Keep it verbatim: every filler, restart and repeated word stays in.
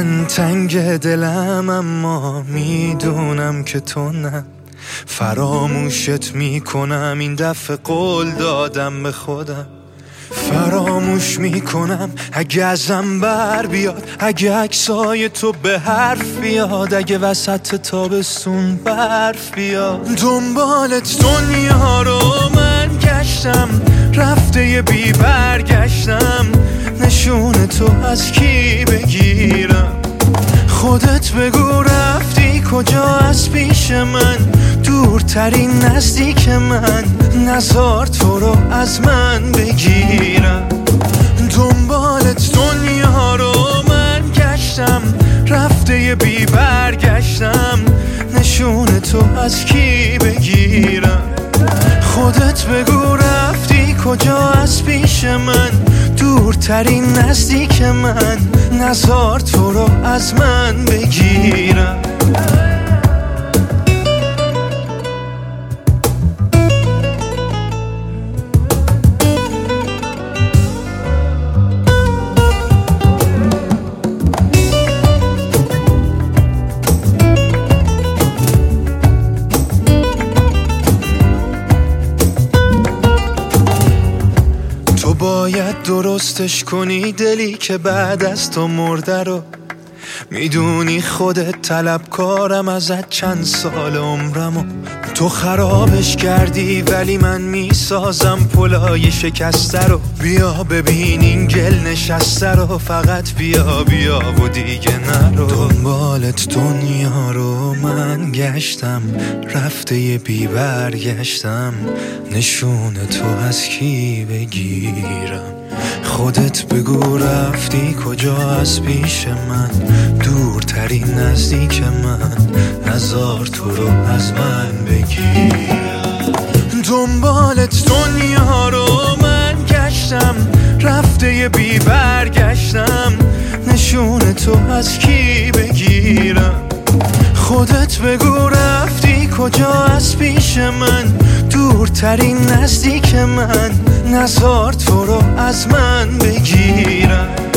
من تنگ دلم اما میدونم که تو نه. فراموشت میکنم این دفعه، قول دادم به خودم. فراموش میکنم اگه ازم بر بیاد، اگه عکسای تو به حرف بیاد، اگه وسط تابستون برف بیاد. دنبالت دنیا رو من گشتم، رفته یه بی برگشتم. نشون تو از کی بگیرم؟ خودت بگو رفتی کجا از پیش من؟ دورترین نزدیک من، نزار تو رو از من بگیرم. دنبالت دنیا رو من گشتم، رفته یه بی برگشتم. نشون تو از کی بگیرم؟ خودت بگو رفتی کجا از پیش من؟ دورترین نزدیک من، نزار تو رو از من بگیرم. تو باید درستش کنی دلی که بعد از تو مرده رو. میدونی خودت طلبکارم ازت چند سال عمرمو. تو خرابش کردی ولی من میسازم پلای شکسته رو. بیا ببین این گل نشسته رو، فقط بیا بیا و دیگه نرو. دنبالت دنیا رو من گشتم، رفته یه بی برگشتم. نشون تو از کی بگیرم؟ خودت بگو رفتی کجا از پیش من؟ دورترین نزدیک من، نزار تو رو از من بگیرم. دنبالت دنیا رو من گشتم، رفته یه بی برگشتم. نشون تو از کی بگیرم؟ خودت بگو رفتی کجا از پیش من؟ دورترین نزدیک من، نزار تو رو از من بگیرم.